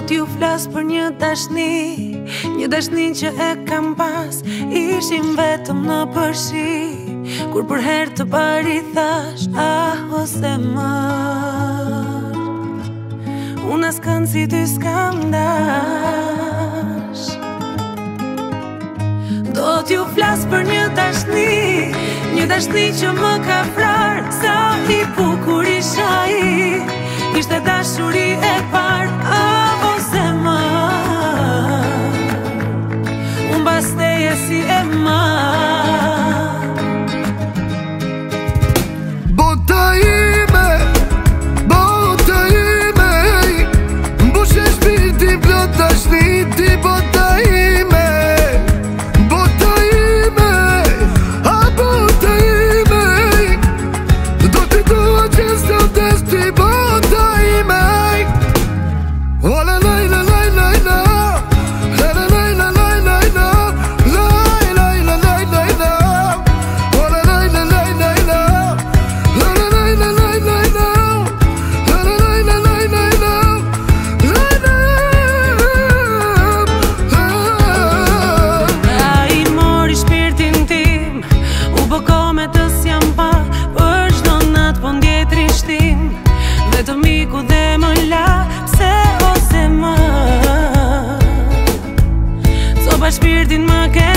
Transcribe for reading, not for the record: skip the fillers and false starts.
t'ju flas për një dashni që e kam pas. Ishim vetëm në përshi, kur për herë të pari thash, ose mër, unë askën si ty s'kam dash. Do t'ju flas për një dashni që më ka frar. Sa i bukur isha ishte dashuri e parë, ose mër, unë basteje si e marë. Bota ime, mbushe shpirtin plot dashni ti. Bota ime, bota ime, do t'i dua që s'të vdes ti. Bota ime, oh la la la la la la, la la la la la la la, la la la la la la, oh la la la la la la, la la la la la la la, la la la la la la la, la. Ai mori shpirtin tim, u bëko me të s'jam pa. Për çdo natë po ndjej trishtim, vetëm miku dhe më la. Pse ose më, so pa shpirtin më ke